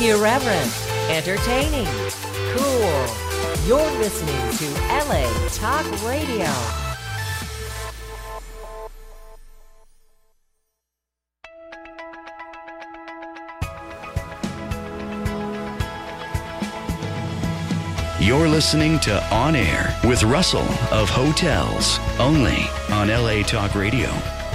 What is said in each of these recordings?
Irreverent, entertaining, cool. You're listening to LA Talk Radio. You're listening to On Air with Russell of Hotels, only on LA Talk Radio.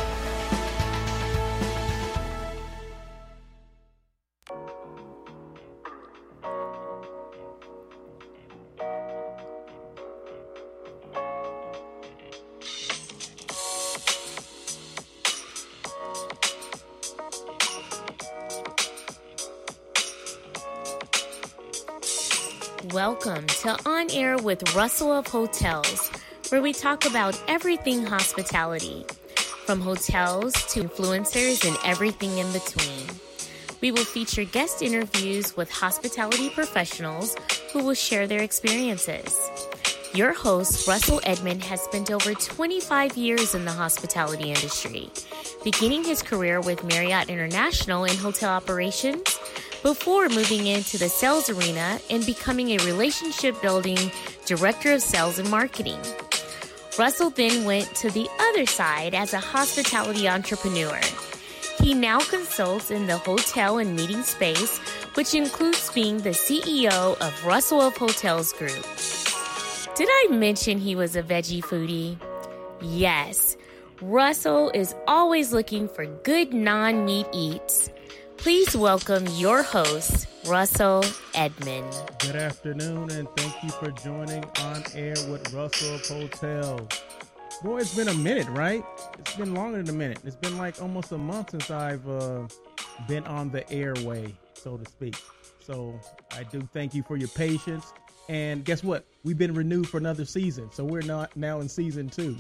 Welcome to On Air with Russell of Hotels, where we talk about everything hospitality, from hotels to influencers and everything in between. We will feature guest interviews with hospitality professionals who will share their experiences. Your host, Russell Edmond, has spent over 25 years in the hospitality industry, beginning his career with Marriott International in hotel operations, before moving into the sales arena and becoming a relationship-building director of sales and marketing. Russell then went to the other side as a hospitality entrepreneur. He now consults in the hotel and meeting space, which includes being the CEO of Russell of Hotels Group. Did I mention he was a veggie foodie? Yes, Russell is always looking for good non-meat eats. Please welcome your host, Russell Edmond. Good afternoon, and thank you for joining On Air with Russell of Hotels. Boy, it's been a minute, right? It's been longer than a minute. It's been like almost a month since I've been on the airway, so to speak. So I do thank you for your patience. And guess what? We've been renewed for another season, so we're not now in season 2.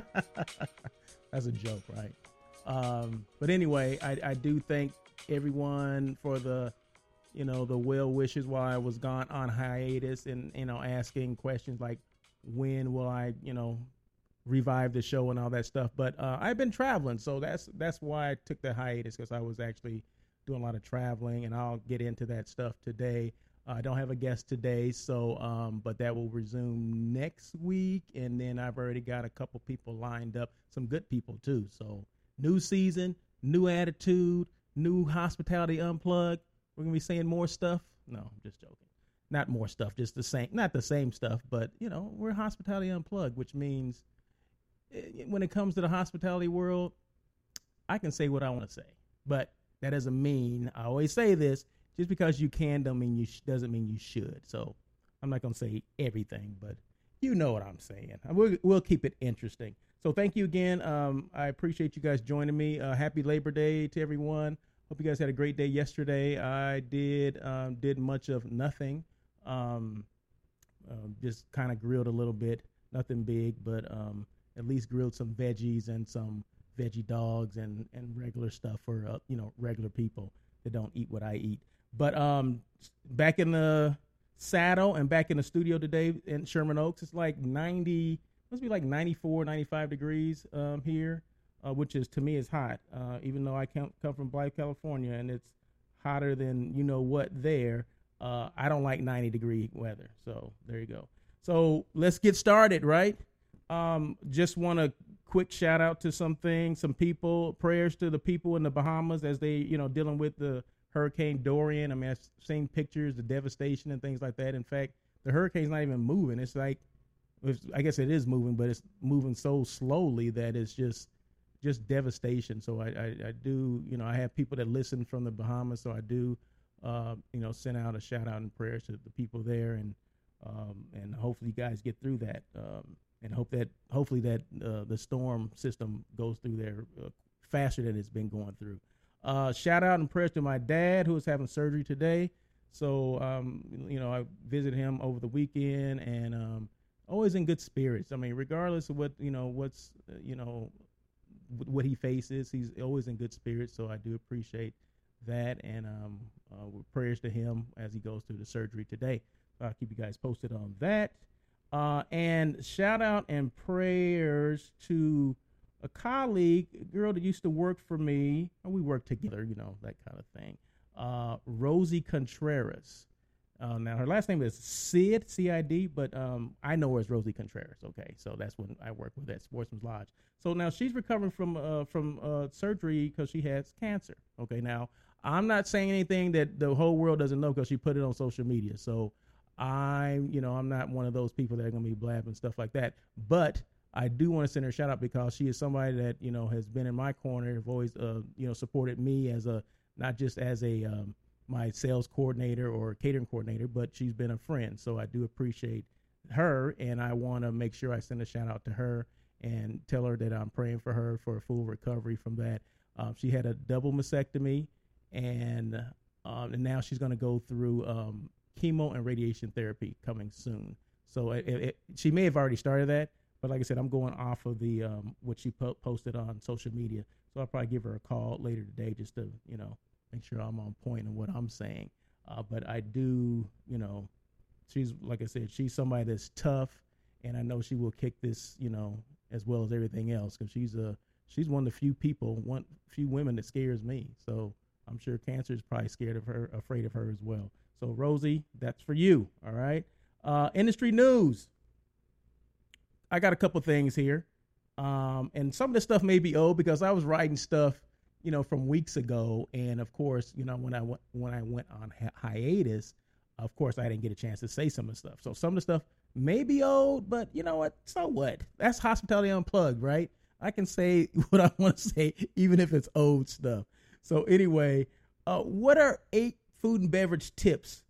That's a joke, right? But anyway, I do thank everyone for the well wishes while I was gone on hiatus, and asking questions like when will I revive the show and all that stuff. But I've been traveling, so that's why I took the hiatus, because I was actually doing a lot of traveling, and I'll get into that stuff today. I don't have a guest today, so but that will resume next week, and then I've already got a couple people lined up, some good people too. So new season, new attitude, new Hospitality Unplugged. We're going to be saying more stuff. No, I'm just joking. Not more stuff, just the same, not the same stuff, but, we're Hospitality Unplugged, which means when it comes to the hospitality world, I can say what I want to say. But that doesn't mean, I always say this, just because you can doesn't mean you should. So I'm not going to say everything, but you know what I'm saying. We'll keep it interesting. So thank you again. I appreciate you guys joining me. Happy Labor Day to everyone. Hope you guys had a great day yesterday. I did much of nothing. Just kind of grilled a little bit. Nothing big, but at least grilled some veggies and some veggie dogs and regular stuff for regular people that don't eat what I eat. But back in the saddle and back in the studio today in Sherman Oaks, it's like 94, 95 degrees here, which is, to me, is hot, even though I come from Blythe, California, and it's hotter than what there. I don't like 90-degree weather, so there you go. So let's get started, right? Just want a quick shout out to some people, prayers to the people in the Bahamas as they, dealing with the Hurricane Dorian. I mean, I've seen pictures, the devastation and things like that. In fact, the hurricane's not even moving. It's like, I guess it is moving, but it's moving so slowly that it's just devastation. So I do, I have people that listen from the Bahamas, so I do, send out a shout out and prayers to the people there, and hopefully you guys get through that, and hopefully that the storm system goes through there faster than it's been going through. Shout out and prayers to my dad, who is having surgery today. So I visited him over the weekend, and always in good spirits. I mean, regardless of what what he faces, he's always in good spirits. So I do appreciate that, and with prayers to him as he goes through the surgery today. I'll keep you guys posted on that. And shout out and prayers to a colleague, a girl that used to work for me. We worked together, that kind of thing. Rosie Contreras. Now her last name is Sid, C-I-D, but I know her as Rosie Contreras. Okay, so that's when I work with at Sportsman's Lodge. So now she's recovering from surgery because she has cancer. Okay, now I'm not saying anything that the whole world doesn't know because she put it on social media. So I'm not one of those people that are going to be blabbing stuff like that. But I do want to send her a shout out because she is somebody that, has been in my corner, have always, supported me as not just as my sales coordinator or catering coordinator, but she's been a friend. So I do appreciate her, and I want to make sure I send a shout out to her and tell her that I'm praying for her for a full recovery from that. She had a double mastectomy, and now she's going to go through chemo and radiation therapy coming soon. So she may have already started that, but like I said, I'm going off of the what she posted on social media. So I'll probably give her a call later today just to, make sure I'm on point in what I'm saying. But I do, she's, like I said, she's somebody that's tough, and I know she will kick this, as well as everything else, because she's one of the few women that scares me. So I'm sure cancer is probably afraid of her as well. So Rosie, that's for you. All right. Industry news. I got a couple things here. And some of this stuff may be old because I was writing stuff, from weeks ago. And of course, when I went on hiatus, of course, I didn't get a chance to say some of the stuff. So some of the stuff may be old, but you know what? So what? That's Hospitality Unplugged, right? I can say what I want to say, even if it's old stuff. So anyway, what are 8 food and beverage tips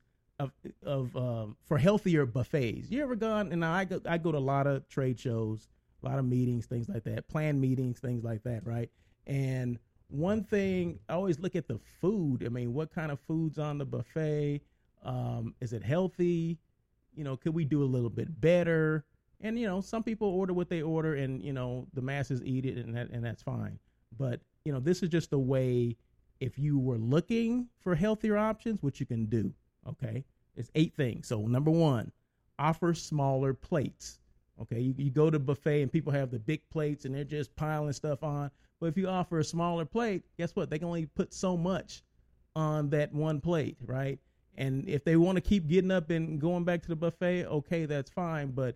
for healthier buffets? You ever gone? And I go to a lot of trade shows, a lot of meetings, things like that, planned meetings, things like that, right? And one thing, I always look at the food. I mean, what kind of food's on the buffet? Is it healthy? Could we do a little bit better? And, some people order what they order and, the masses eat it and that's fine. But, this is just a way, if you were looking for healthier options, what you can do. Okay. It's 8 things. So number 1, offer smaller plates. Okay. You go to buffet and people have the big plates and they're just piling stuff on. But if you offer a smaller plate, guess what? They can only put so much on that one plate, right? And if they want to keep getting up and going back to the buffet, okay, that's fine. But,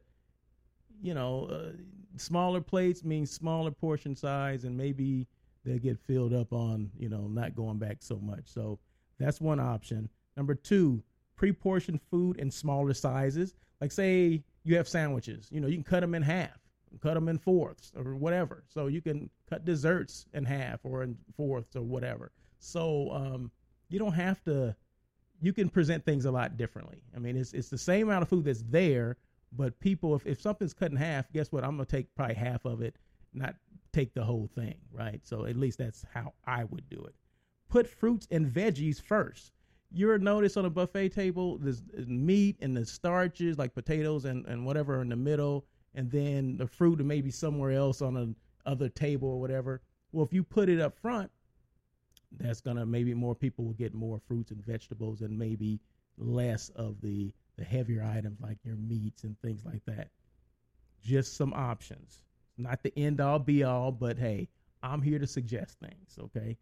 smaller plates means smaller portion size, and maybe they'll get filled up on, not going back so much. So that's one option. Number 2, pre-portion food in smaller sizes. Like say you have sandwiches, you can cut them in half, cut them in fourths or whatever. So you can cut desserts in half or in fourths or whatever. So you don't have to, you can present things a lot differently. I mean, it's the same amount of food that's there, but people, if something's cut in half, guess what? I'm going to take probably half of it, not take the whole thing, right? So at least that's how I would do it. Put fruits and veggies first. You'll notice on a buffet table, there's meat and the starches like potatoes and whatever in the middle, and then the fruit and maybe somewhere else on a other table or whatever. Well, if you put it up front, that's going to, maybe more people will get more fruits and vegetables and maybe less of the heavier items like your meats and things like that. Just some options. Not the end all be all, but hey, I'm here to suggest things, okay?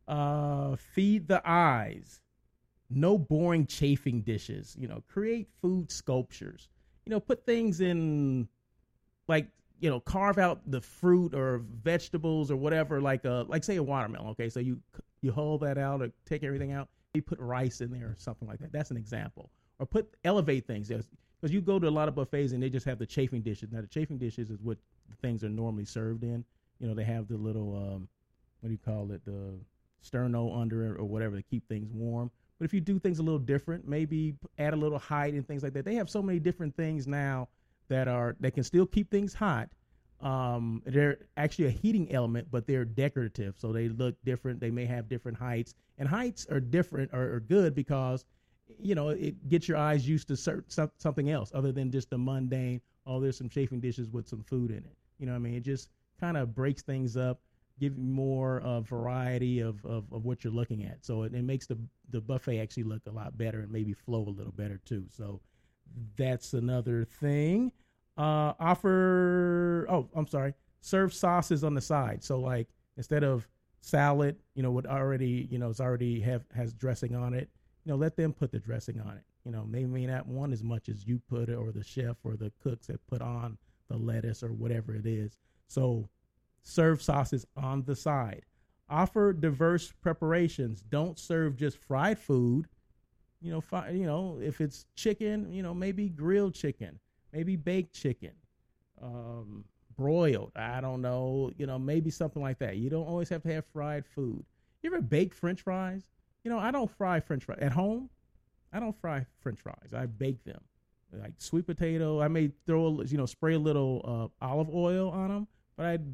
Feed the eyes. No boring chafing dishes. Create food sculptures. Put things in, like, carve out the fruit or vegetables or whatever, like say a watermelon. Okay, so you hold that out or take everything out. You put rice in there or something like that. That's an example. Or elevate things. Because you go to a lot of buffets and they just have the chafing dishes. Now the chafing dishes is what the things are normally served in. They have the little what do you call it, the sterno under it or whatever to keep things warm. But if you do things a little different, maybe add a little height and things like that. They have so many different things now that can still keep things hot. They're actually a heating element, but they're decorative, so they look different. They may have different heights, and heights are different or good because it gets your eyes used to something else other than just the mundane. Oh, there's some chafing dishes with some food in it. It just kind of breaks things up, give you more variety of what you're looking at. So it makes the buffet actually look a lot better and maybe flow a little better too. So that's another thing. Serve sauces on the side. So like instead of salad, would already, it's already has dressing on it. Let them put the dressing on it. They may not want as much as you put it, or the chef or the cooks that put on the lettuce or whatever it is. So serve sauces on the side. Offer diverse preparations. Don't serve just fried food. If it's chicken, maybe grilled chicken, maybe baked chicken, broiled. I don't know, maybe something like that. You don't always have to have fried food. You ever bake French fries? I don't fry French fries at home. I don't fry French fries. I bake them. Like sweet potato, I may throw, spray a little olive oil on them, but I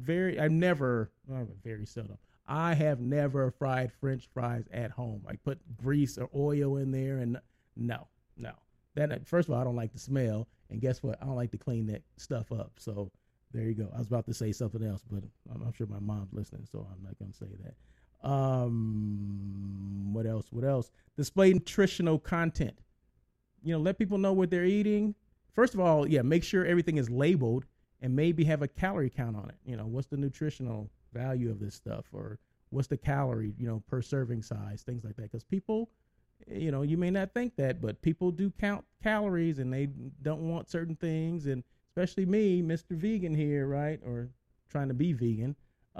have never fried French fries at home. I put grease or oil in there, and no. That, first of all, I don't like the smell, and guess what? I don't like to clean that stuff up. So there you go. I was about to say something else, but I'm sure my mom's listening, so I'm not going to say that. What else? Display nutritional content. Let people know what they're eating. First of all, make sure everything is labeled, and maybe have a calorie count on it. What's the nutritional value of this stuff, or what's the calorie, per serving size, things like that. Because people, you may not think that, but people do count calories, and they don't want certain things. And especially me, Mr. Vegan here, right? Or trying to be vegan.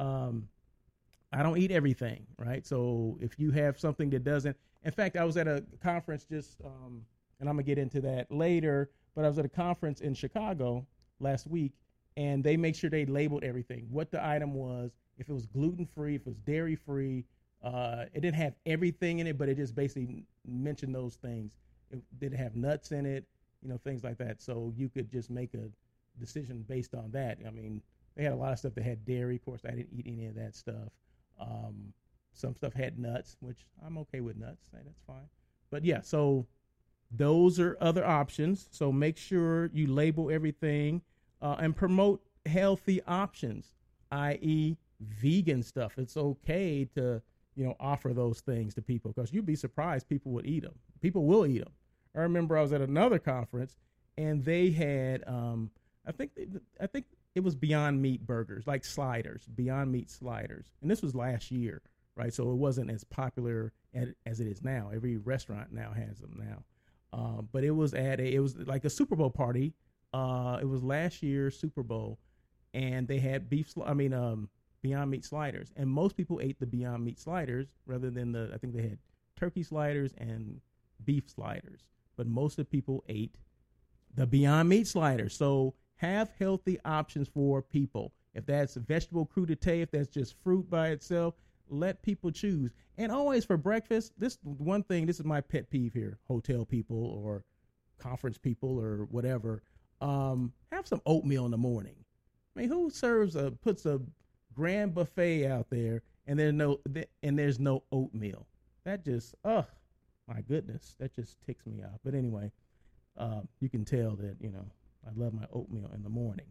I don't eat everything, right? So if you have something that doesn't, in fact, I was at a conference just, and I'm gonna get into that later, but I was at a conference in Chicago last week, and they make sure they labeled everything, what the item was, if it was gluten-free, if it was dairy-free. It didn't have everything in it, but it just basically mentioned those things. It didn't have nuts in it, things like that. So you could just make a decision based on that. I mean, they had a lot of stuff that had dairy. Of course, I didn't eat any of that stuff. Some stuff had nuts, which I'm okay with nuts. That's fine. But yeah, so those are other options. So make sure you label everything and promote healthy options, i.e. vegan stuff. It's okay to, offer those things to people, because you'd be surprised people would eat them. People will eat them. I remember I was at another conference, and they had, I think it was Beyond Meat burgers, like sliders, Beyond Meat sliders. And this was last year, right? So it wasn't as popular as it is now. Every restaurant now has them now. But it was it was like a Super Bowl party. It was last year's Super Bowl, and they had Beyond Meat sliders. And most people ate the Beyond Meat sliders rather than I think they had turkey sliders and beef sliders. But most of the people ate the Beyond Meat sliders. So have healthy options for people. If that's a vegetable crudité, if that's just fruit by itself, let people choose. And always for breakfast, this is my pet peeve here, hotel people or conference people or whatever, have some oatmeal in the morning. I mean, who puts a grand buffet out there and there's no oatmeal? That just, my goodness, that just ticks me off. But anyway, you can tell that, I love my oatmeal in the morning.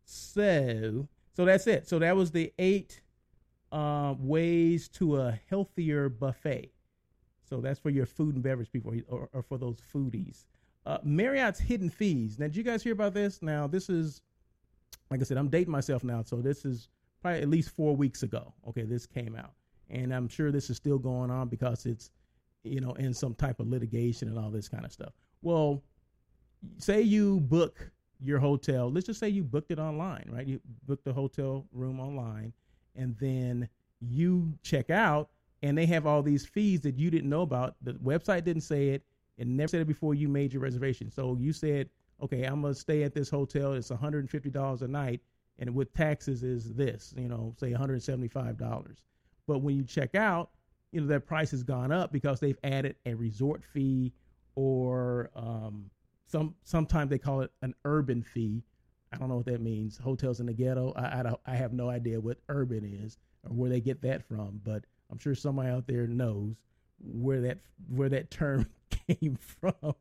So that's it. So that was the 8 ways to a healthier buffet. So that's for your food and beverage people, or for those foodies. Marriott's hidden fees. Now, did you guys hear about this? Now, this is, like I said, I'm dating myself now. So this is probably at least 4 weeks ago. Okay, this came out. And I'm sure this is still going on because it's, in some type of litigation and all this kind of stuff. Well, say you book your hotel. Let's just say you booked it online, right? You booked the hotel room online, and then you check out, and they have all these fees that you didn't know about. The website didn't say it. It never said it before you made your reservation. So you said, okay, I'm going to stay at this hotel. It's $150 a night, and with taxes is this, say $175. But when you check out, that price has gone up because they've added a resort fee, or sometimes they call it an urban fee. I don't know what that means. Hotels in the ghetto. I have no idea what urban is or where they get that from, but I'm sure somebody out there knows where that term came from.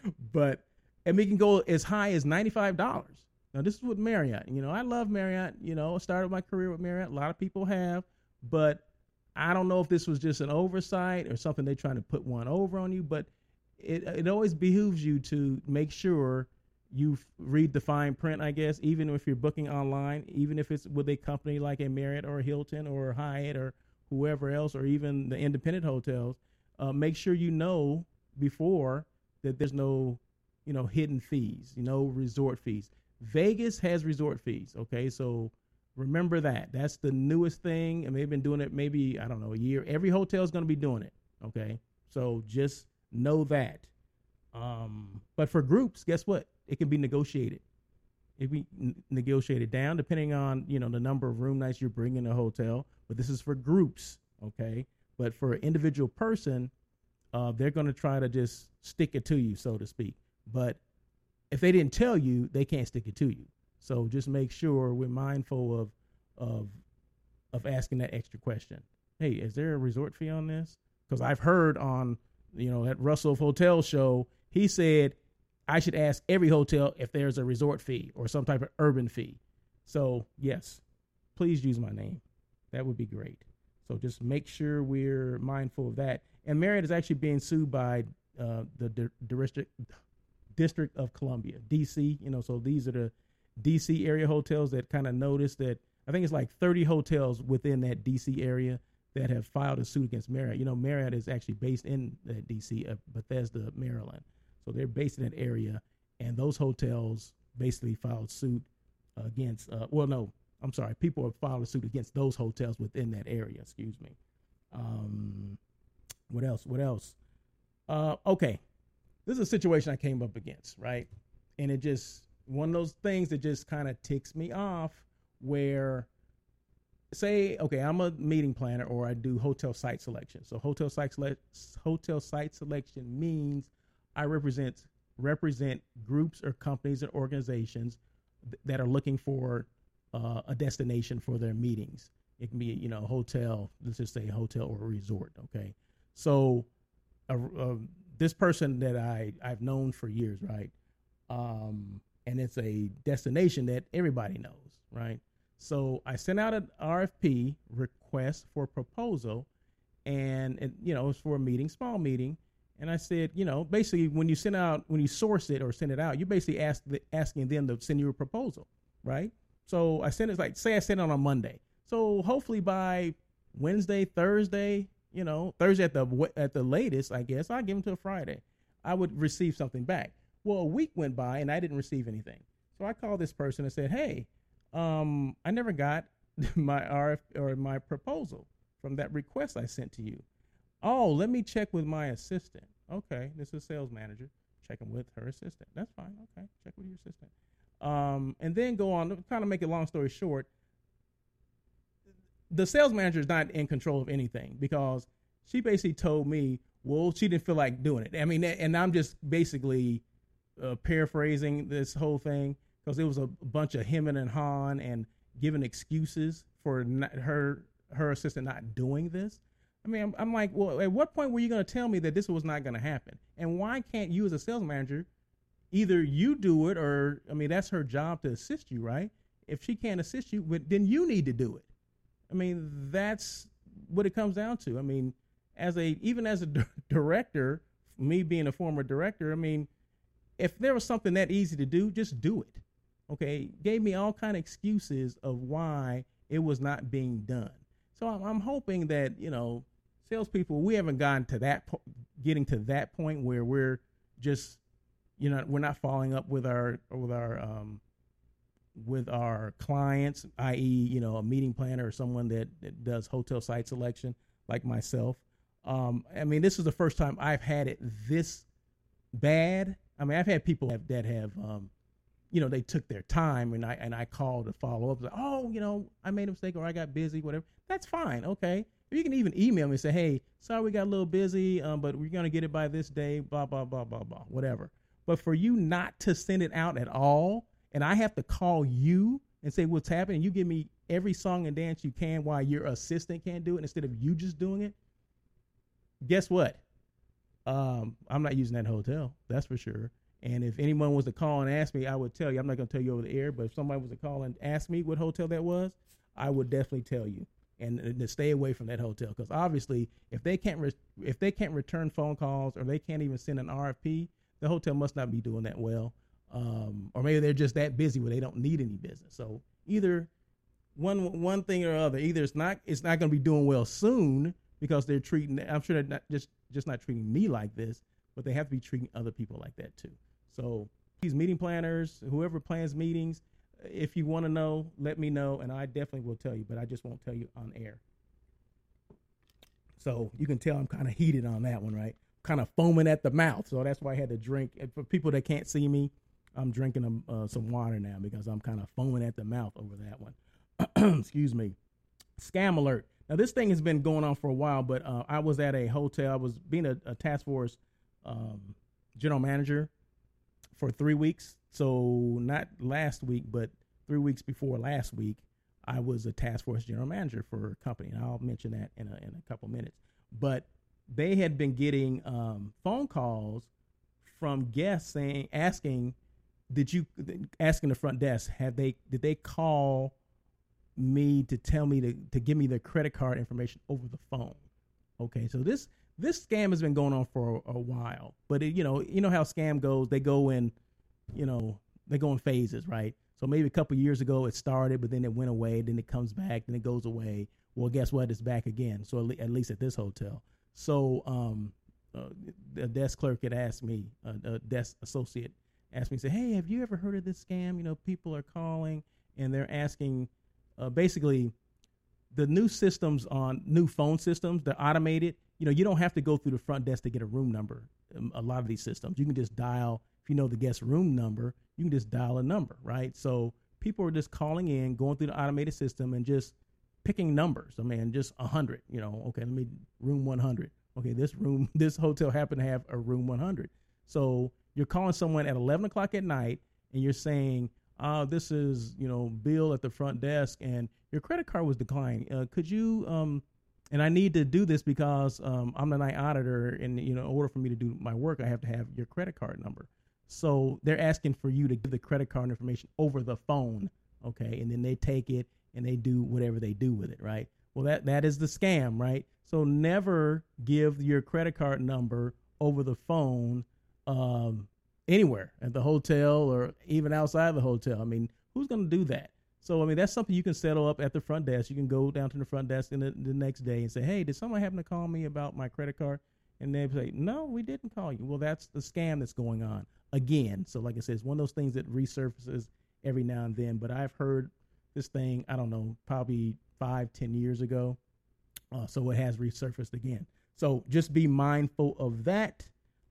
And we can go as high as $95. Now, this is with Marriott. I love Marriott. I started my career with Marriott. A lot of people have, but I don't know if this was just an oversight or something they're trying to put one over on you, but it always behooves you to make sure you read the fine print, I guess, even if you're booking online, even if it's with a company like a Marriott or a Hilton or a Hyatt or whoever else, or even the independent hotels, make sure you know before that there's no, hidden fees, resort fees. Vegas has resort fees. Okay. So remember that. That's the newest thing. And they've been doing it maybe, I don't know, a year. Every hotel is going to be doing it. Okay. So just know that. But for groups, guess what? It can be negotiated. It can be negotiated down depending on, the number of room nights you're bringing in a hotel. But this is for groups. Okay. But for an individual person, they're going to try to just stick it to you, so to speak. But if they didn't tell you, they can't stick it to you. So just make sure we're mindful of asking that extra question. Hey, is there a resort fee on this? Because I've heard on, that Russell Hotel show, he said I should ask every hotel if there's a resort fee or some type of urban fee. So yes, please use my name. That would be great. So just make sure we're mindful of that. And Marriott is actually being sued by the District of Columbia, D.C. So these are the D.C. area hotels that kind of noticed that. I think it's like 30 hotels within that D.C. area that have filed a suit against Marriott. Marriott is actually based in D.C., Bethesda, Maryland. So they're based in that area, and those hotels basically filed suit against. People have filed a suit against those hotels within that area. Excuse me. What else? Okay. This is a situation I came up against, right? And it just, one of those things that just kind of ticks me off, where say, okay, I'm a meeting planner or I do hotel site selection. So hotel site selection means I represent groups or companies or organizations that are looking for a destination for their meetings. It can be, a hotel, let's just say a hotel or a resort. Okay. So, this person that I've known for years, right? And it's a destination that everybody knows, right? So I sent out an RFP, request for proposal, and it's for a meeting, small meeting. And I said, basically when you source it or send it out, you're basically asking them to send you a proposal, right? So I sent it, say I sent it on a Monday. So hopefully by Wednesday, Thursday, Thursday at the latest, I guess, I'll give them to a Friday, I would receive something back. Well, a week went by and I didn't receive anything. So I called this person and said, hey, I never got my RF or my proposal from that request I sent to you. Oh, let me check with my assistant. Okay, this is a sales manager checking with her assistant. That's fine. Okay, check with your assistant. And then go on to kind of make a long story short. The sales manager is not in control of anything, because she basically told me, well, she didn't feel like doing it. I mean, and I'm just basically paraphrasing this whole thing, because it was a bunch of hemming and hawing and giving excuses for her assistant not doing this. I mean, I'm like, well, at what point were you going to tell me that this was not going to happen? And why can't you as a sales manager, either you do it, or, I mean, that's her job to assist you, right? If she can't assist you, then you need to do it. I mean, that's what it comes down to. I mean, even as a director, me being a former director, I mean, if there was something that easy to do, just do it. Okay, gave me all kind of excuses of why it was not being done. So I'm hoping that, salespeople, we haven't gotten to getting to that point where we're just, we're not following up with our clients, i.e., a meeting planner or someone that does hotel site selection like myself. I mean, this is the first time I've had it this bad. I mean, I've had people that have, they took their time, and I called to follow up. Like, oh, I made a mistake, or I got busy, whatever. That's fine. Okay. You can even email me and say, hey, sorry, we got a little busy, but we're going to get it by this day, blah, blah, blah, blah, blah, whatever. But for you not to send it out at all, and I have to call you and say what's happening, you give me every song and dance you can while your assistant can't do it instead of you just doing it, guess what? I'm not using that hotel, that's for sure. And if anyone was to call and ask me, I would tell you. I'm not going to tell you over the air, but if somebody was to call and ask me what hotel that was, I would definitely tell you, and to stay away from that hotel, because obviously if they can't return phone calls, or they can't even send an RFP, the hotel must not be doing that well. Or maybe they're just that busy where they don't need any business. So either one thing or other. Either it's not going to be doing well soon because they're treating. I'm sure they're not just not treating me like this, but they have to be treating other people like that too. So these meeting planners, whoever plans meetings, if you want to know, let me know, and I definitely will tell you. But I just won't tell you on air. So you can tell I'm kind of heated on that one, right? Kind of foaming at the mouth. So that's why I had to drink. And for people that can't see me, I'm drinking some water now because I'm kind of foaming at the mouth over that one. Excuse me. Scam alert. Now, this thing has been going on for a while, but I was at a hotel. I was being a task force general manager for 3 weeks. So not last week, but 3 weeks before last week, I was a task force general manager for a company. And I'll mention that in a couple minutes. But they had been getting phone calls from guests asking the front desk, did they call me to tell me to give me their credit card information over the phone? Okay, so this scam has been going on for a while, but you know how scam goes. They go in phases, right? So maybe a couple years ago it started, but then it went away, then it comes back, then it goes away. Well, guess what? It's back again. So at least at this hotel. So the desk clerk had asked me, a desk associate asked me, say, hey, have you ever heard of this scam? You know, people are calling and they're asking, basically the new systems on new phone systems, they're automated. You know, you don't have to go through the front desk to get a room number. A lot of these systems, you can just dial, if you know the guest room number, you can just dial a number, right? So people are just calling in, going through the automated system and just picking numbers. I mean, just 100, okay, let me room 100. Okay, this hotel happened to have a room 100. So you're calling someone at 11 o'clock at night and you're saying, this is, Bill at the front desk and your credit card was declined. Could you, and I need to do this because I'm the night auditor and, in order for me to do my work, I have to have your credit card number. So they're asking for you to give the credit card information over the phone. Okay. And then they take it and they do whatever they do with it. Right. Well, that is the scam, right? So never give your credit card number over the phone, anywhere at the hotel or even outside the hotel. I mean, who's going to do that? So, I mean, that's something you can settle up at the front desk. You can go down to the front desk the next day and say, hey, did someone happen to call me about my credit card? And they say, no, we didn't call you. Well, that's the scam that's going on again. So like I said, it's one of those things that resurfaces every now and then. But I've heard this thing, I don't know, probably 5-10 years ago. So it has resurfaced again. So just be mindful of that.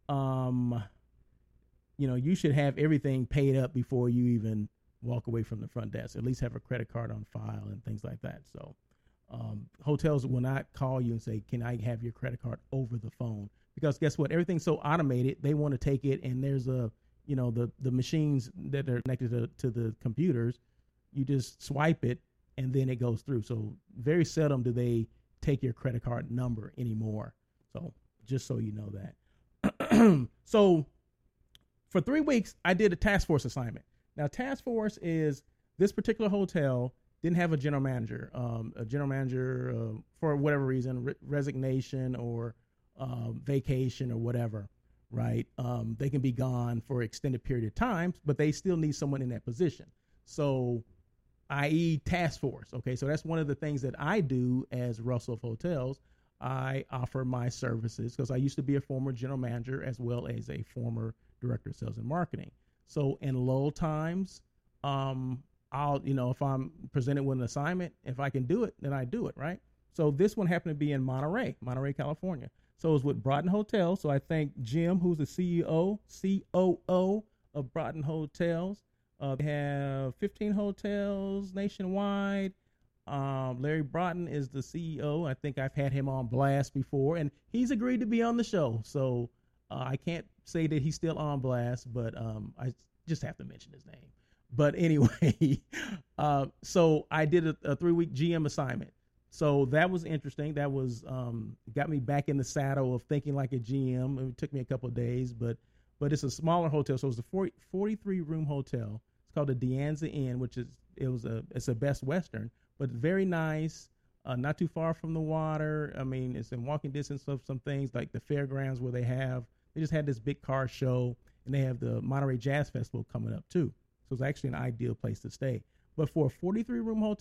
You should have everything paid up before you even walk away from the front desk. At least have a credit card on file and things like that. So hotels will not call you and say, can I have your credit card over the phone? Because guess what? Everything's so automated. They want to take it and there's the machines that are connected to the computers. You just swipe it and then it goes through. So very seldom do they take your credit card number anymore. So just so you know that. So for 3 weeks, I did a task force assignment. Now, task force is this particular hotel didn't have a general manager. For whatever reason, resignation or vacation or whatever, right? They can be gone for an extended period of time, but they still need someone in that position. So, i.e. task force. Okay, so that's one of the things that I do as Russell of Hotels. I offer my services because I used to be a former general manager as well as a former director of sales and marketing. So in lull times, I'll, if I'm presented with an assignment, if I can do it, then I do it, right? So this one happened to be in Monterey, California. So it was with Broughton Hotels. So I thank Jim, who's the COO of Broughton Hotels. They have 15 hotels nationwide. Larry Broughton is the CEO. I think I've had him on blast before, and he's agreed to be on the show. So I can't say that he's still on blast, but I just have to mention his name. But anyway, so I did a 3-week GM assignment. So that was interesting. That was got me back in the saddle of thinking like a GM. It took me a couple of days, but it's a smaller hotel. So it's a 43-room hotel. It's called the De Anza Inn, it's a Best Western, but very nice. Not too far from the water. I mean, it's in walking distance of some things like the fairgrounds where they just had this big car show, and they have the Monterey Jazz Festival coming up too. So it's actually an ideal place to stay. But for a 43-room hotel,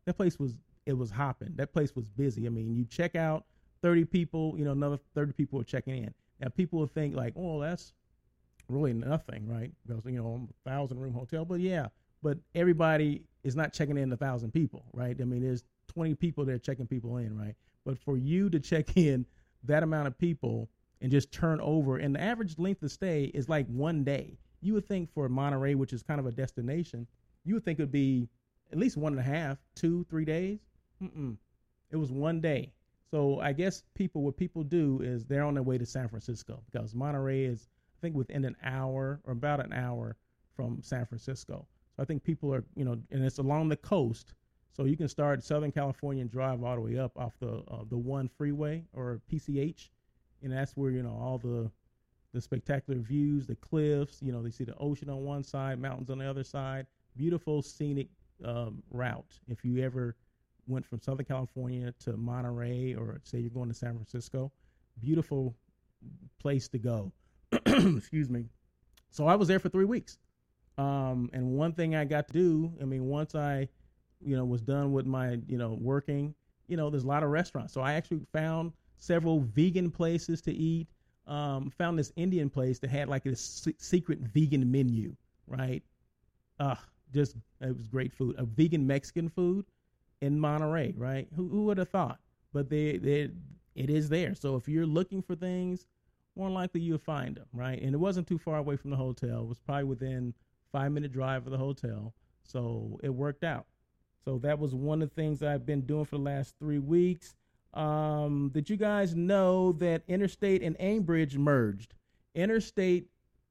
that place was hopping. That place was busy. I mean, you check out 30 people, another 30 people are checking in. Now people will think like, oh, that's really nothing, right? Because, I'm a 1,000-room hotel, but everybody is not checking in 1,000 people, right? I mean, there's 20 people that are checking people in, right? But for you to check in that amount of people and just turn over, and the average length of stay is like 1 day. You would think for Monterey, which is kind of a destination, you would think it would be at least 1.5, 2, 3 days. It was 1 day. So I guess what people do is they're on their way to San Francisco, because Monterey is, I think, within an hour or about an hour from San Francisco. So I think people are, and it's along the coast. So you can start Southern California and drive all the way up off the 1 freeway or PCH. And that's where, all the spectacular views, the cliffs, they see the ocean on one side, mountains on the other side. Beautiful scenic route. If you ever went from Southern California to Monterey, or say you're going to San Francisco, beautiful place to go. Excuse me. So I was there for 3 weeks. And one thing I got to do, once I, was done with my, working, there's a lot of restaurants. So I actually found several vegan places to eat. Found this Indian place that had like a secret vegan menu, right? It was great food. A vegan Mexican food in Monterey, right? Who would have thought? But it is there. So if you're looking for things, more likely you'll find them, right? And it wasn't too far away from the hotel. It was probably within 5-minute drive of the hotel. So it worked out. So that was one of the things I've been doing for the last 3 weeks. Did you guys know that Interstate and Aimbridge merged? Interstate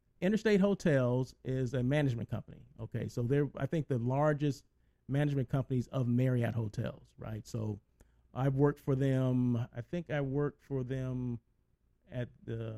Hotels is a management company. Okay, so they're, I think, the largest management companies of Marriott hotels, right? So I've worked for them. I think I worked for them at the,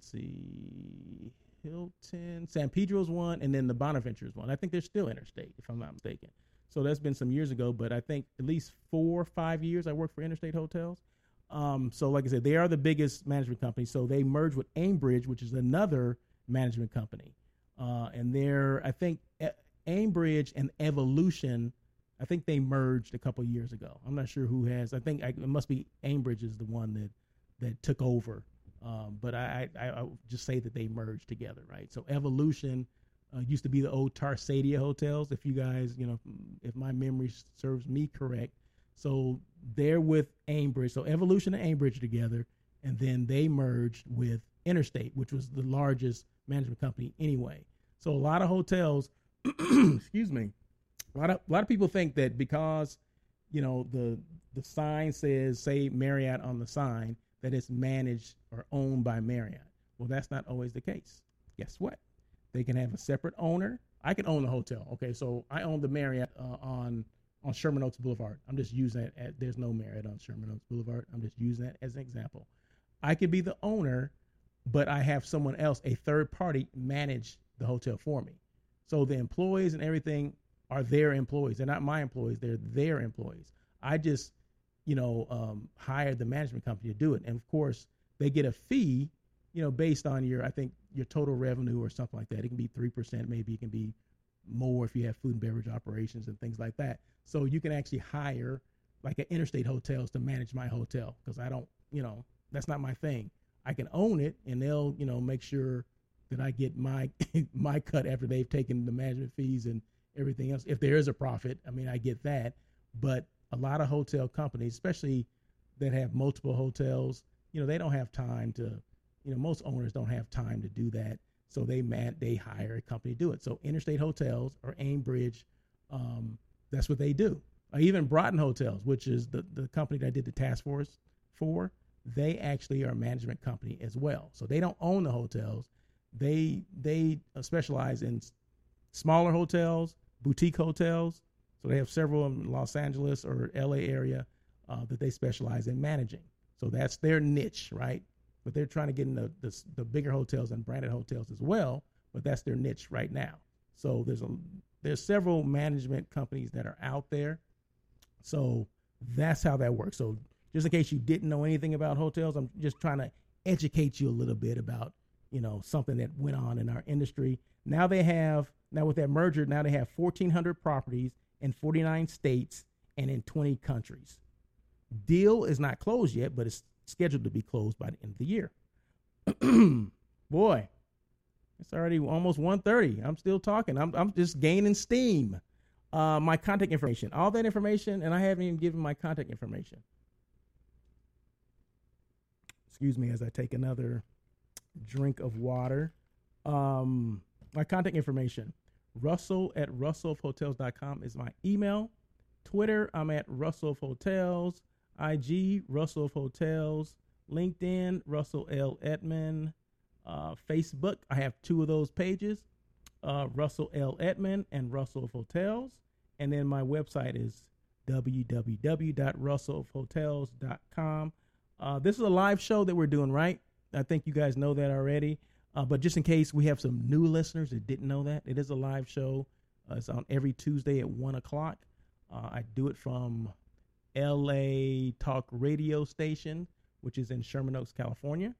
Hilton, San Pedro's one, and then the Bonaventure's one. I think they're still Interstate, if I'm not mistaken. So that's been some years ago, but I think at least 4 or 5 years I worked for Interstate Hotels. So like I said, they are the biggest management company. So they merged with Aimbridge, which is another management company. And I think Aimbridge and Evolution, I think they merged a couple years ago. I'm not sure who has. I think it must be Aimbridge is the one that took over. But I just say that they merged together, right? So Evolution used to be the old Tarsadia hotels, if you guys, if my memory serves me correct. So they're with Aimbridge. So Evolution and Aimbridge together, and then they merged with Interstate, which was the largest management company anyway. So a lot of hotels, excuse me, a lot of people think that because, the sign says, say, Marriott on the sign, that it's managed or owned by Marriott. Well, that's not always the case. Guess what? They can have a separate owner. I can own the hotel. Okay, so I own the Marriott on Sherman Oaks Boulevard. I'm just using that. There's no Marriott on Sherman Oaks Boulevard. I'm just using that as an example. I could be the owner, but I have someone else, a third party, manage the hotel for me. So the employees and everything are their employees. They're not my employees. They're their employees. I just, hired the management company to do it. And of course, they get a fee, based on your total revenue or something like that. It can be 3%, maybe it can be more if you have food and beverage operations and things like that. So you can actually hire like an Interstate Hotels to manage my hotel, because I don't, that's not my thing. I can own it, and they'll, make sure that I get my my cut after they've taken the management fees and everything else. If there is a profit, I get that. But a lot of hotel companies, especially that have multiple hotels, they don't have time to, most owners don't have time to do that. So they hire a company to do it. So Interstate Hotels or Aimbridge, that's what they do. Or even Broughton Hotels, which is the company that I did the task force for, they actually are a management company as well. So they don't own the hotels. They specialize in smaller hotels, boutique hotels. So they have several in Los Angeles or LA area that they specialize in managing. So that's their niche, right? But they're trying to get in the bigger hotels and branded hotels as well, but that's their niche right now. So there's several management companies that are out there. So that's how that works. So just in case you didn't know anything about hotels, I'm just trying to educate you a little bit about, something that went on in our industry. Now with that merger, they have 1,400 properties in 49 states and in 20 countries. Deal is not closed yet, but it's scheduled to be closed by the end of the year. Boy, it's already almost 1:30. I'm still talking. I'm just gaining steam. My contact information, all that information, and I haven't even given my contact information. Excuse me as I take another drink of water. My contact information, russell@russellhotels.com is my email. Twitter, I'm at Russell of Hotels. IG, Russell of Hotels. LinkedIn, Russell L. Edman. Facebook, I have 2 of those pages, Russell L. Edman and Russell of Hotels. And then my website is www.russellofhotels.com. This is a live show that we're doing, right? I think you guys know that already. But just in case we have some new listeners that didn't know that, it is a live show. It's on every Tuesday at 1 o'clock. I do it from LA Talk Radio Station, which is in Sherman Oaks, California.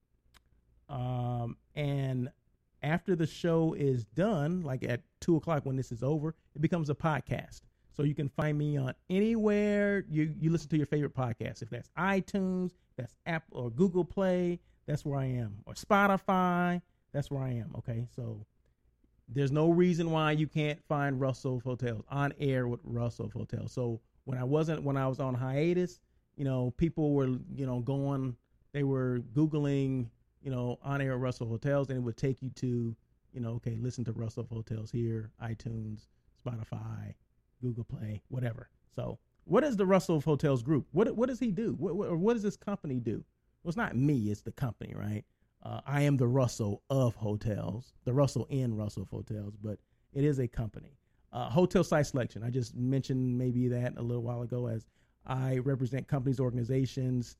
And after the show is done, like at 2 o'clock when this is over, it becomes a podcast. So you can find me on anywhere you listen to your favorite podcast. If that's iTunes, that's Apple or Google Play, that's where I am. Or Spotify, that's where I am. Okay, so there's no reason why you can't find Russell of Hotels on air with Russell of Hotels. So when I was on hiatus, people were, they were Googling, on air Russell Hotels, and it would take you to, okay, listen to Russell Hotels here, iTunes, Spotify, Google Play, whatever. So what is the Russell Hotels group? What does he do? What does this company do? Well, it's not me, it's the company, right? I am the Russell of Hotels, the Russell in Russell Hotels, but it is a company. Hotel site selection. I just mentioned maybe that a little while ago, as I represent companies, organizations,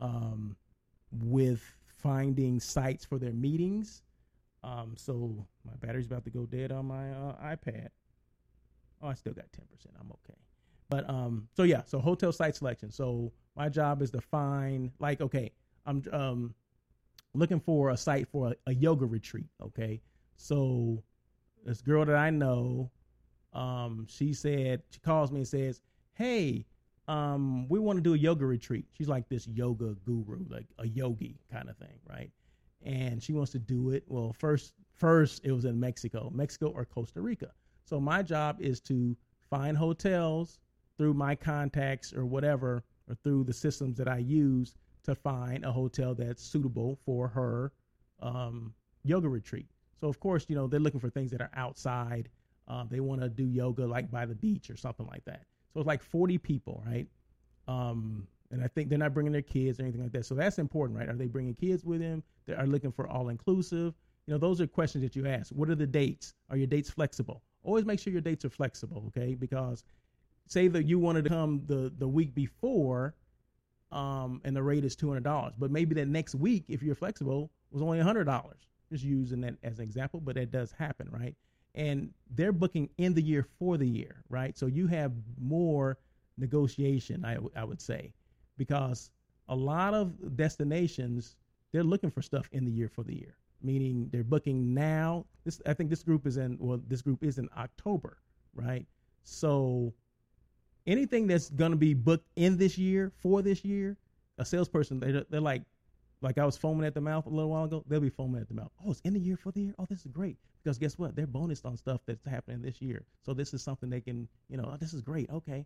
with finding sites for their meetings. So my battery's about to go dead on my iPad. Oh, I still got 10%. I'm okay. But so hotel site selection. So my job is to find, like, okay, I'm looking for a site for a yoga retreat. Okay, so this girl that I know, she calls me and says, hey, we want to do a yoga retreat. She's like this yoga guru, like a yogi kind of thing, right? And she wants to do it. Well, first it was in Mexico or Costa Rica. So my job is to find hotels through my contacts or whatever, or through the systems that I use to find a hotel that's suitable for her yoga retreat. So of course, they're looking for things that are outside. They want to do yoga like by the beach or something like that. So it's like 40 people, right? And I think they're not bringing their kids or anything like that. So that's important, right? Are they bringing kids with them? They are looking for all-inclusive. Those are questions that you ask. What are the dates? Are your dates flexible? Always make sure your dates are flexible, okay? Because say that you wanted to come the week before, and the rate is $200, but maybe that next week, if you're flexible, was only $100. Just using that as an example, but that does happen, right? And they're booking in the year for the year, right? So you have more negotiation, I would say, because a lot of destinations, they're looking for stuff in the year for the year, meaning they're booking now. I think this group is in October, right? So anything that's going to be booked in this year for this year, a salesperson, they're like I was foaming at the mouth a little while ago. They'll be foaming at the mouth. Oh, it's in the year for the year. Oh, this is great. Because guess what? They're bonused on stuff that's happening this year. So this is something they can, this is great. Okay.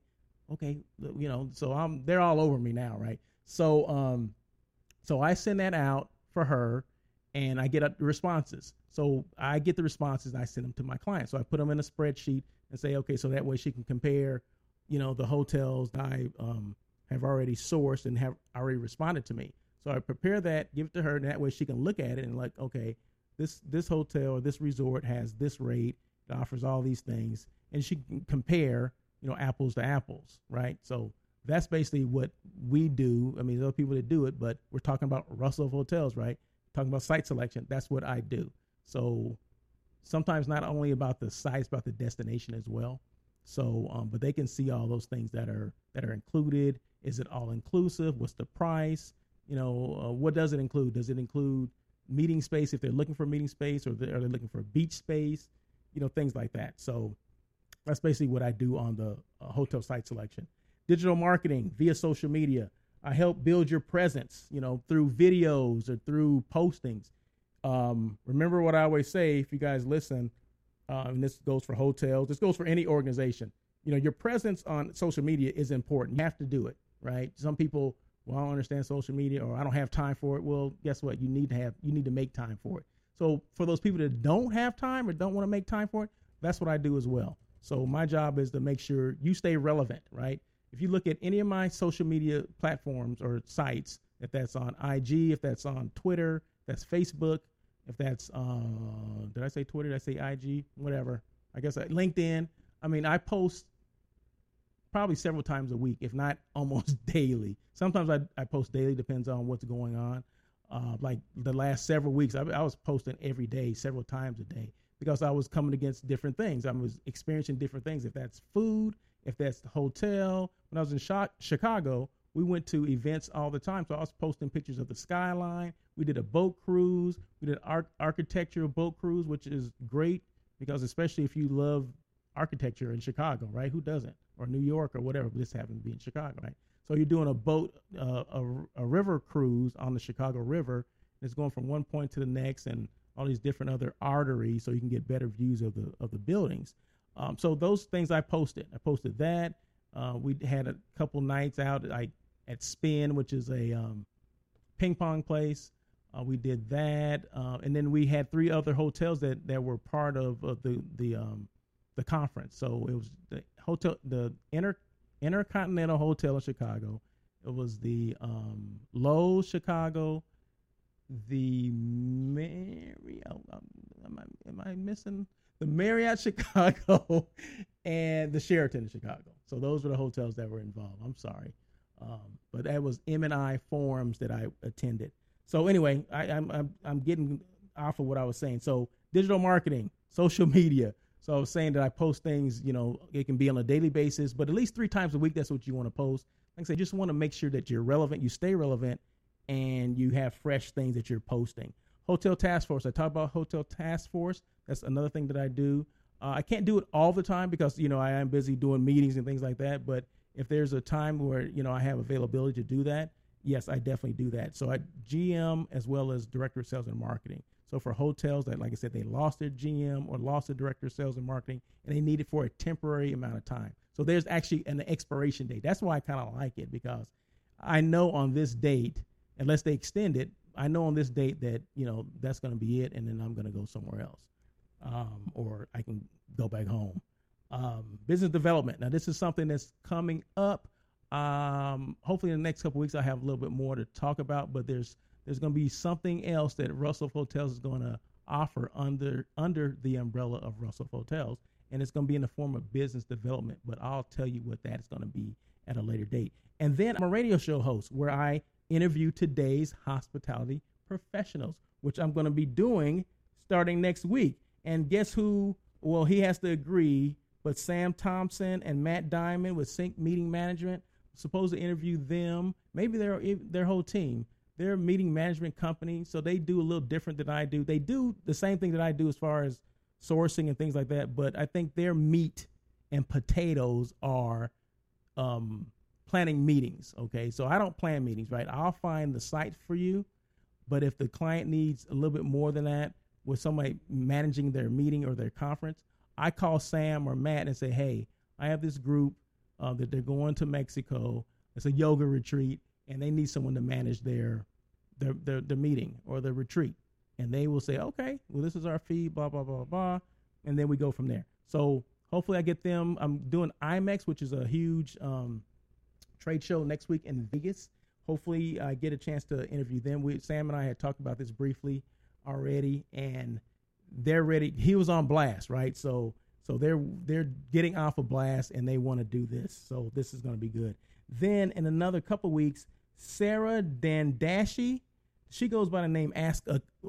So they're all over me now, right? So I send that out for her, and I get responses. So I get the responses and I send them to my client. So I put them in a spreadsheet and say, okay, so that way she can compare, the hotels that I have already sourced and have already responded to me. So I prepare that, give it to her, and that way she can look at it and like, okay, this hotel or this resort has this rate, it offers all these things, and she can compare, apples to apples, right? So that's basically what we do. I mean, there are people that do it, but we're talking about Russell Hotels, right? Talking about site selection. That's what I do. So sometimes not only about the sites, but the destination as well. So, but they can see all those things that are included. Is it all inclusive? What's the price? What does it include? Does it include meeting space if they're looking for meeting space, or are they looking for beach space? Things like that. So That's basically what I do on the hotel site selection. Digital marketing via social media. I help build your presence, through videos or through postings. Remember what I always say, if you guys listen, and this goes for hotels, this goes for any organization. Your presence on social media is important. You have to do it, right? Some people, I don't understand social media, or I don't have time for it. Well, guess what? You need to make time for it. So for those people that don't have time or don't want to make time for it, that's what I do as well. So my job is to make sure you stay relevant, right? If you look at any of my social media platforms or sites, if that's on IG, if that's on Twitter, that's Facebook, if that's, did I say Twitter? Did I say IG? Whatever. I guess LinkedIn. I post probably several times a week, if not almost daily. Sometimes I post daily, depends on what's going on. Like the last several weeks, I was posting every day, several times a day, because I was coming against different things. I was experiencing different things. If that's food, if that's the hotel. When I was in Chicago, we went to events all the time. So I was posting pictures of the skyline. We did a boat cruise. We did architectural boat cruise, which is great because especially if you love architecture in Chicago, right? Who doesn't? Or New York or whatever, but this happened to be in Chicago, right? So you're doing a boat, a river cruise on the Chicago River. It's going from one point to the next and all these different other arteries so you can get better views of the buildings. So those things I posted. I posted that. We had a couple nights out at Spin, which is a ping pong place. We did that. And then we had 3 other hotels that were part of the conference. So it was the Intercontinental Hotel in Chicago. It was the Lowe's Chicago, the Marriott. Am I missing? The Marriott Chicago and the Sheraton in Chicago. So those were the hotels that were involved. I'm sorry. But that was M&I forums that I attended. So anyway, I'm getting off of what I was saying. So digital marketing, social media. So I was saying that I post things, it can be on a daily basis, but at least 3 times a week, that's what you want to post. Like I said, you just want to make sure that you're relevant, you stay relevant, and you have fresh things that you're posting. Hotel Task Force. I talk about Hotel Task Force. That's another thing that I do. I can't do it all the time because, I am busy doing meetings and things like that. But if there's a time where, I have availability to do that, yes, I definitely do that. So I GM as well as Director of Sales and Marketing. So for hotels that, like I said, they lost their GM or lost the Director of Sales and Marketing and they need it for a temporary amount of time. So there's actually an expiration date. That's why I kind of like it because I know on this date, unless they extend it, I know on this date that, that's going to be it. And then I'm going to go somewhere else. Or I can go back home. Business development. Now, this is something that's coming up. Hopefully in the next couple of weeks, I have a little bit more to talk about, but there's going to be something else that Russell Hotels is going to offer under the umbrella of Russell Hotels, and it's going to be in the form of business development, but I'll tell you what that is going to be at a later date. And then I'm a radio show host where I interview today's hospitality professionals, which I'm going to be doing starting next week. And guess who? Well, he has to agree, but Sam Thompson and Matt Diamond with Sync Meeting Management, supposed to interview them, maybe their whole team. They're a meeting management company, so they do a little different than I do. They do the same thing that I do as far as sourcing and things like that, but I think their meat and potatoes are planning meetings, okay? So I don't plan meetings, right? I'll find the site for you, but if the client needs a little bit more than that with somebody managing their meeting or their conference, I call Sam or Matt and say, hey, I have this group that they're going to Mexico. It's a yoga retreat, and they need someone to manage their meeting or the retreat. And they will say, okay, well, this is our fee, blah, blah, blah, blah. And then we go from there. So hopefully I get them. I'm doing IMEX, which is a huge trade show next week in Vegas. Hopefully I get a chance to interview them. Sam and I had talked about this briefly already, and they're ready. He was on blast, right? So they're getting off of blast, and they want to do this. So this is going to be good. Then in another couple weeks, Sarah Dandashi, she goes by the name Ask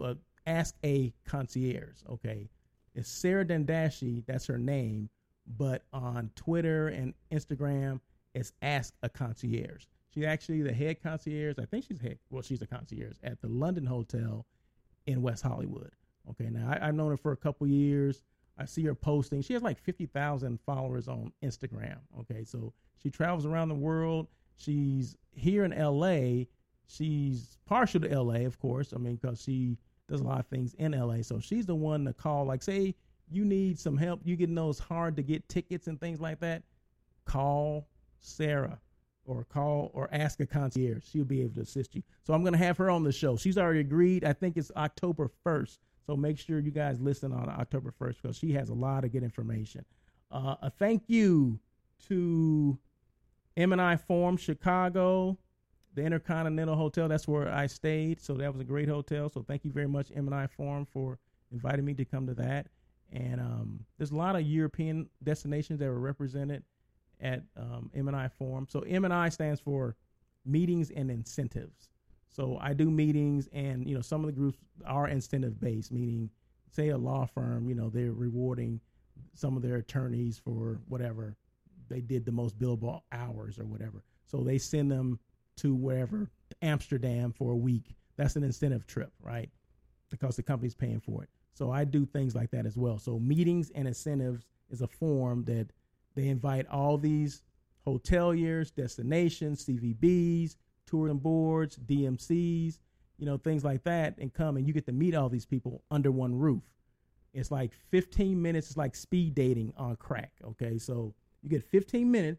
a Concierge. Okay, it's Sarah Dandashi. That's her name, but on Twitter and Instagram, it's Ask a Concierge. She's actually the head concierge. I think she's a concierge at the London Hotel in West Hollywood. Okay, now I've known her for a couple years. I see her posting. She has like 50,000 followers on Instagram. Okay, so she travels around the world. She's here in LA. She's partial to LA, of course. I mean, because she does a lot of things in LA. So she's the one to call. Like, say you need some help, you getting those hard to get tickets and things like that. Call Sarah or ask a concierge. She'll be able to assist you. So I'm going to have her on the show. She's already agreed. I think it's October 1st. So make sure you guys listen on October 1st because she has a lot of good information. A thank you to M&I Forum Chicago, the Intercontinental Hotel. That's where I stayed. So that was a great hotel. So thank you very much, M&I Forum, for inviting me to come to that. And there's a lot of European destinations that were represented at M&I Forum. So M&I stands for Meetings and Incentives. So I do meetings, and, you know, some of the groups are incentive based, meaning, say, a law firm, you know, they're rewarding some of their attorneys for whatever they did the most billable hours or whatever. So they send them to wherever, Amsterdam for a week. That's an incentive trip, right? Because the company's paying for it. So I do things like that as well. So Meetings and Incentives is a forum that they invite all these hoteliers, destinations, CVBs, tourism boards, DMCs, you know, things like that, and come, and you get to meet all these people under one roof. It's like 15 minutes. It's like speed dating on crack. Okay. So you get 15 minutes,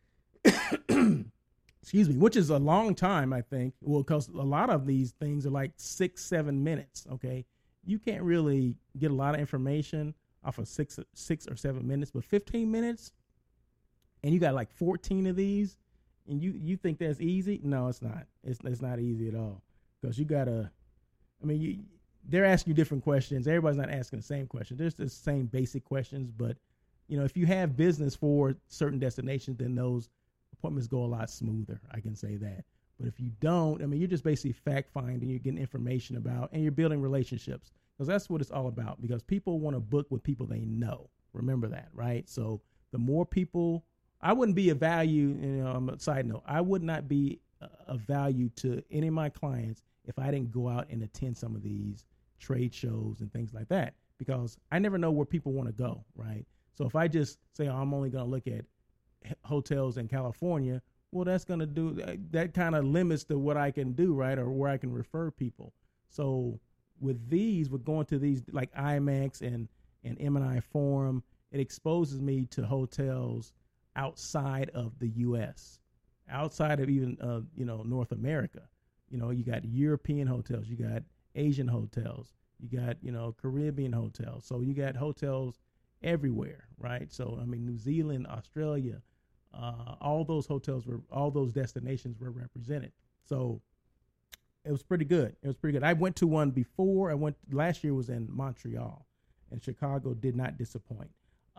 excuse me, which is a long time, I think. Well, because a lot of these things are like 6-7 minutes. Okay. You can't really get a lot of information off of six or 7 minutes, but 15 minutes, and you got like 14 of these, and you think that's easy? No, it's not. It's not easy at all, because you gotta. I mean, they're asking you different questions. Everybody's not asking the same question. There's the same basic questions, but, you know, if you have business for certain destinations, then those appointments go a lot smoother. I can say that. But if you don't, I mean, you're just basically fact finding. You're getting information about, and you're building relationships, because that's what it's all about. Because people want to book with people they know. Remember that, right? So the more people. I wouldn't be of value, you know, on a side note, I would not be of value to any of my clients if I didn't go out and attend some of these trade shows and things like that, because I never know where people want to go, right? So if I just say, oh, I'm only going to look at hotels in California, well, that's going to do, that kind of limits to what I can do, right, or where I can refer people. So with going to these like IMEX and M&I Forum, it exposes me to hotels outside of the U.S., outside of even, you know, North America. You know, you got European hotels, you got Asian hotels, you got, you know, Caribbean hotels. So you got hotels everywhere, right? So, I mean, New Zealand, Australia, all those destinations were represented. So it was pretty good. I went to one before. Last year was in Montreal, and Chicago did not disappoint.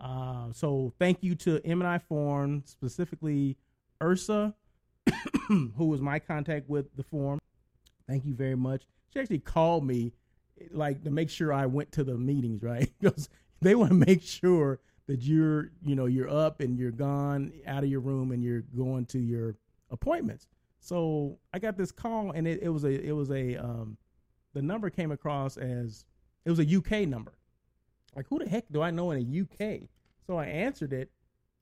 So thank you to M&I Forum, specifically Ursa, who was my contact with the forum. Thank you very much. She actually called me, like, to make sure I went to the meetings, right? Because they want to make sure that you're up and you're gone out of your room and you're going to your appointments. So I got this call, and it was the number came across as, it was a UK number. Like, who the heck do I know in the UK? So I answered it,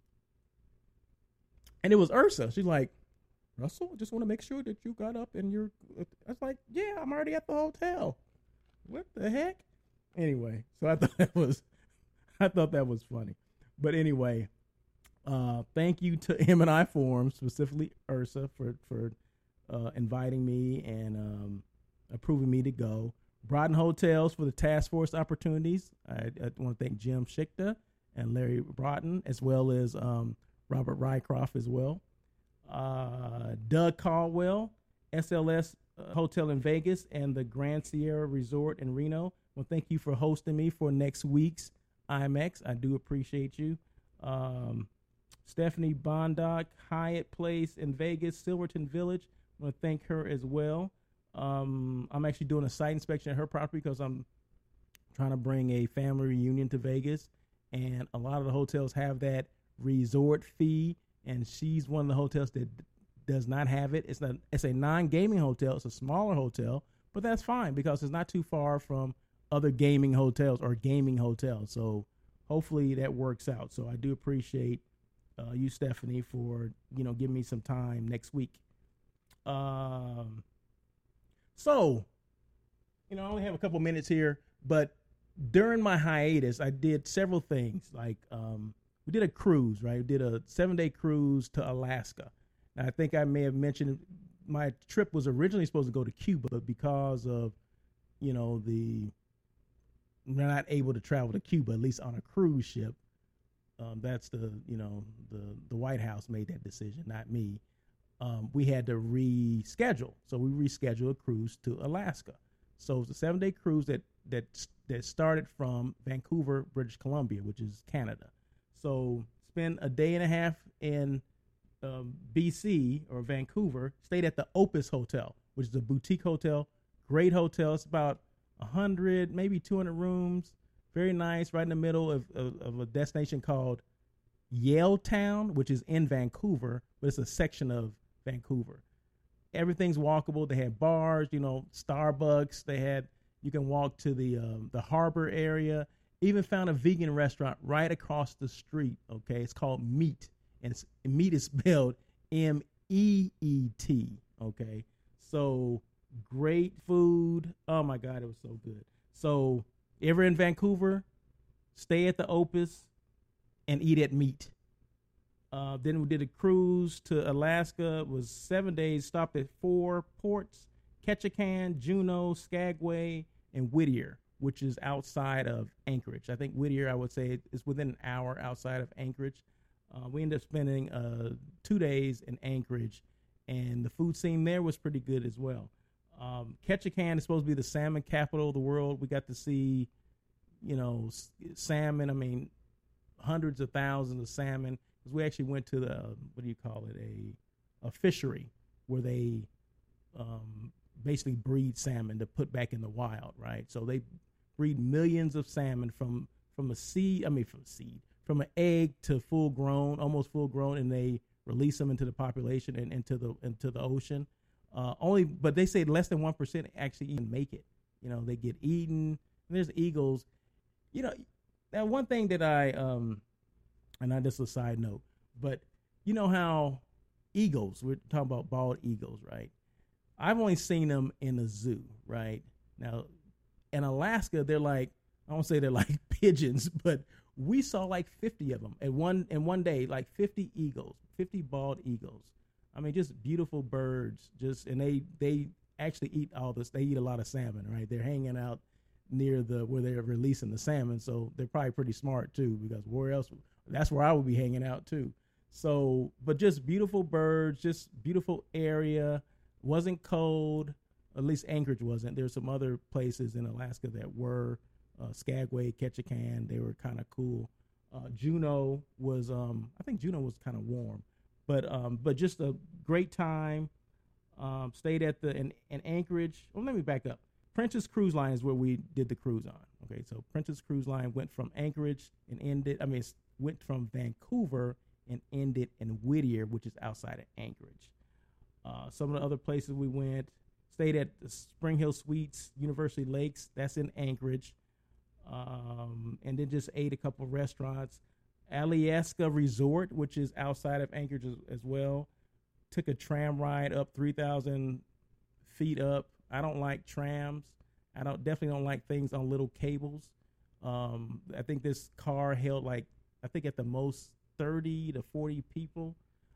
and it was Ursa. She's like, Russell, I just want to make sure that you got up and you're. I was like, yeah, I'm already at the hotel. What the heck? Anyway, so I thought that was funny. But anyway, thank you to M&I Forum, specifically Ursa, for inviting me and approving me to go. Broughton Hotels for the task force opportunities. I want to thank Jim Schickta and Larry Broughton, as well as Robert Rycroft as well. Doug Caldwell, SLS Hotel in Vegas, and the Grand Sierra Resort in Reno. Well, thank you for hosting me for next week's IMEX. I do appreciate you. Stephanie Bondock, Hyatt Place in Vegas, Silverton Village. I want to thank her as well. I'm actually doing a site inspection at her property because I'm trying to bring a family reunion to Vegas, and a lot of the hotels have that resort fee, and she's one of the hotels that does not have it. It's a non-gaming hotel. It's a smaller hotel, but that's fine because it's not too far from other gaming hotels or gaming hotels. So hopefully that works out. So I do appreciate you, Stephanie, for giving me some time next week. So I only have a couple minutes here, but during my hiatus, I did several things. Like we did a cruise, right? We did a 7-day cruise to Alaska. Now, I think I may have mentioned my trip was originally supposed to go to Cuba, but because of we're not able to travel to Cuba, at least on a cruise ship. That's the White House made that decision, not me. We had to reschedule. So we rescheduled a cruise to Alaska. So it's a 7-day cruise that started from Vancouver, British Columbia, which is Canada. So spend a day and a half in BC or Vancouver, stayed at the Opus Hotel, which is a boutique hotel, great hotel. It's about 100, maybe 200 rooms. Very nice, right in the middle of a destination called Yaletown, which is in Vancouver, but it's a section of Vancouver. Everything's walkable. They had bars, Starbucks. You can walk to the harbor area. Even found a vegan restaurant right across the street. Okay, it's called Meat, and Meat is spelled MEET. Okay, so great food. Oh my God, it was so good. So ever in Vancouver, stay at the Opus and eat at Meat. Then we did a cruise to Alaska. It was 7 days, stopped at 4 ports: Ketchikan, Juneau, Skagway, and Whittier, which is outside of Anchorage. I think Whittier, I would say, is within an hour outside of Anchorage. We ended up spending 2 days in Anchorage, and the food scene there was pretty good as well. Ketchikan is supposed to be the salmon capital of the world. We got to see, salmon. I mean, hundreds of thousands of salmon. Because we actually went to a fishery where they basically breed salmon to put back in the wild, right? So they breed millions of salmon from an egg to full grown, almost full grown, and they release them into the population and into the ocean. But they say less than 1% actually even make it. They get eaten. There's eagles. Now one thing that and I just a side note, but how eagles, we're talking about bald eagles, right? I've only seen them in a zoo, right? Now, in Alaska, they're like, I won't say they're like pigeons, but we saw like 50 of them in one day, like 50 eagles, 50 bald eagles. I mean, just beautiful birds. And they actually eat all this. They eat a lot of salmon, right? They're hanging out near where they're releasing the salmon, so they're probably pretty smart too. Because where else? That's where I would be hanging out too. So, but just beautiful birds, just beautiful area. Wasn't cold. At least Anchorage wasn't. There's some other places in Alaska that were Skagway, Ketchikan. They were kind of cool. Juneau was, I think Juneau was kind of warm, but just a great time. Stayed at in Anchorage. Well, let me back up. Princess Cruise Line is where we did the cruise on. Okay, so Princess Cruise Line went from Anchorage and went from Vancouver and ended in Whittier, which is outside of Anchorage. Some of the other places we went, stayed at the Spring Hill Suites, University Lakes, that's in Anchorage, and then just ate a couple of restaurants. Alyeska Resort, which is outside of Anchorage as well. Took a tram ride up 3,000 feet up. I don't like trams. I definitely don't like things on little cables. I think this car held at the most 30 to 40 people.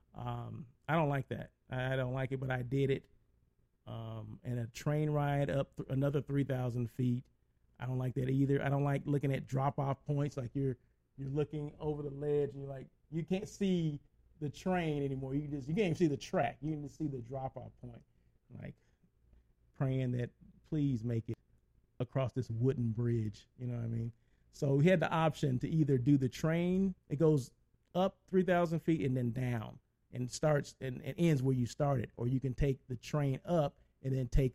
I don't like that. I don't like it, but I did it. And a train ride up another 3,000 feet. I don't like that either. I don't like looking at drop-off points. Like you're looking over the ledge and you can't see the train anymore. You can't even see the track. You can just see the drop-off point. Like praying that please make it across this wooden bridge. You know what I mean? So we had the option to either do the train. It goes up 3,000 feet and then down and starts and ends where you started, or you can take the train up and then take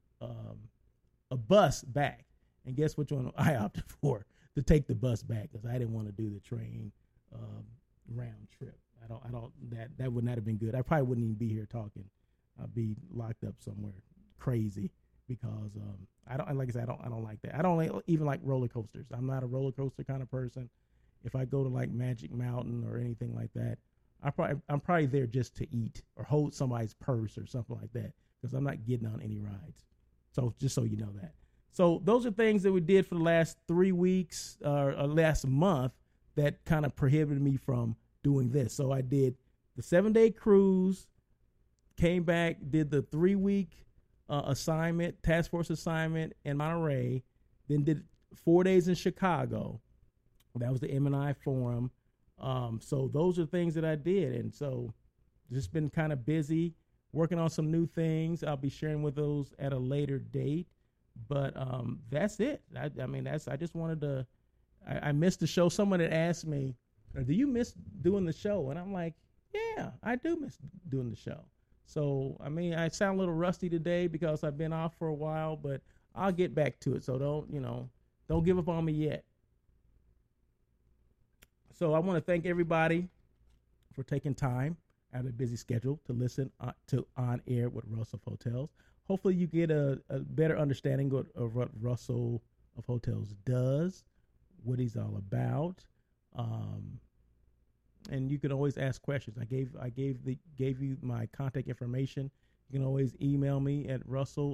a bus back. And guess which one I opted for? To take the bus back, because I didn't want to do the train round trip. That would not have been good. I probably wouldn't even be here talking. I'd be locked up somewhere crazy because I don't like that. I don't even like roller coasters. I'm not a roller coaster kind of person. if I go to like Magic Mountain or anything like that, I'm probably there just to eat or hold somebody's purse or something like that, because I'm not getting on any rides. So just so you know that. So those are things that we did for the last 3 weeks or last month that kind of prohibited me from doing this. So I did the 7-day cruise, came back, did the 3-week assignment, task force assignment in Monterey, then did 4 days in Chicago. That was the M&I Forum. So those are things that I did. And so just been kind of busy working on some new things. I'll be sharing with those at a later date. But that's it. I just wanted to, I missed the show. Someone had asked me, do you miss doing the show? And I'm like, yeah, I do miss doing the show. So, I mean, I sound a little rusty today because I've been off for a while, but I'll get back to it. So don't give up on me yet. So I want to thank everybody for taking time out of a busy schedule to listen to On Air with Russell of Hotels. Hopefully you get a better understanding of what Russell of Hotels does, what he's all about, and you can always ask questions. I gave you my contact information. You can always email me at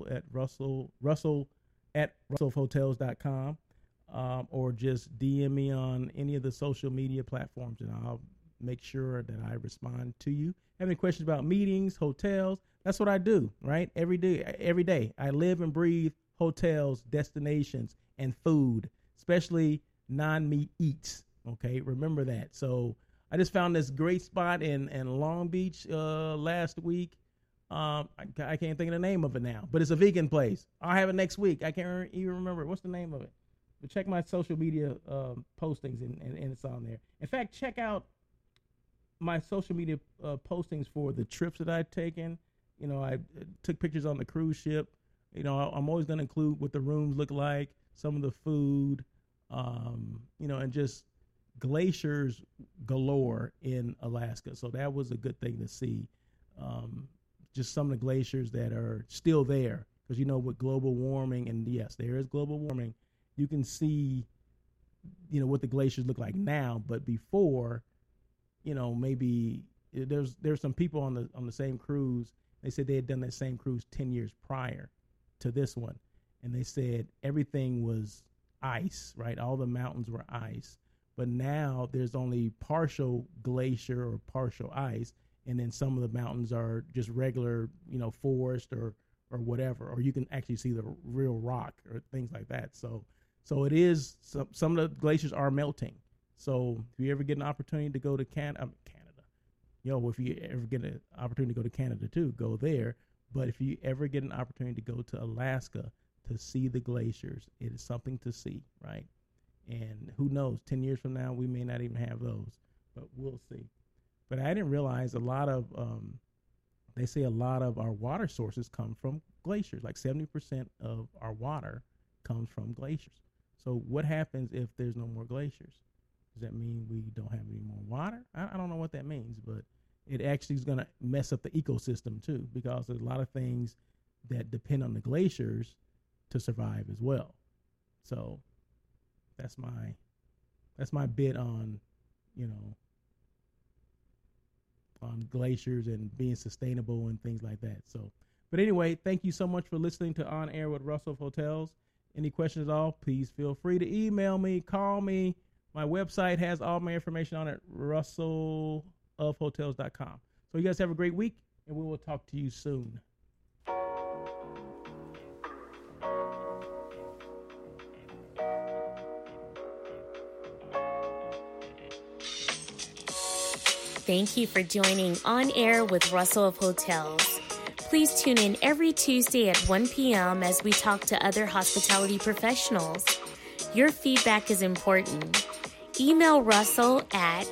russell@russellofhotels.com, or just DM me on any of the social media platforms, and I'll make sure that I respond to you. Have any questions about meetings, hotels? That's what I do, right? Every day. I live and breathe hotels, destinations, and food, especially non-meat eats. Okay, remember that. So I just found this great spot in Long Beach last week. I can't think of the name of it now, but it's a vegan place. I'll have it next week. I can't even remember. What's the name of it? But check my social media postings, and it's on there. In fact, check out my social media postings for the trips that I've taken. I took pictures on the cruise ship. I'm always going to include what the rooms look like, some of the food, and just glaciers galore in Alaska. So that was a good thing to see. Just some of the glaciers that are still there, because with global warming, and yes, there is global warming, you can see, what the glaciers look like now, but before, maybe there's some people on the same cruise. They said they had done that same cruise 10 years prior to this one. And they said everything was ice, right? All the mountains were ice. But now there's only partial glacier or partial ice. And then some of the mountains are just regular, forest or whatever. Or you can actually see the real rock or things like that. So it is, some of the glaciers are melting. So if you ever get an opportunity to go to Canada, if you ever get an opportunity to go to Canada too, go there. But if you ever get an opportunity to go to Alaska to see the glaciers, it is something to see, right? And who knows, 10 years from now, we may not even have those, but we'll see. But I didn't realize they say a lot of our water sources come from glaciers. Like 70% of our water comes from glaciers. So what happens if there's no more glaciers? Does that mean we don't have any more water? I don't know what that means, but it actually is going to mess up the ecosystem too, because there's a lot of things that depend on the glaciers to survive as well. So that's my bit on, on glaciers and being sustainable and things like that. So, but anyway, thank you so much for listening to On Air with Russell of Hotels. Any questions at all, please feel free to email me, call me. My website has all my information on it, russellofhotels.com. So you guys have a great week, and we will talk to you soon. Thank you for joining On Air with Russell of Hotels. Please tune in every Tuesday at 1 p.m. as we talk to other hospitality professionals. Your feedback is important. Email Russell at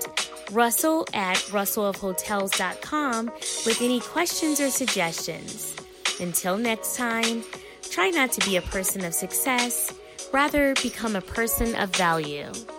russellofhotels.com with any questions or suggestions. Until next time, try not to be a person of success, rather become a person of value.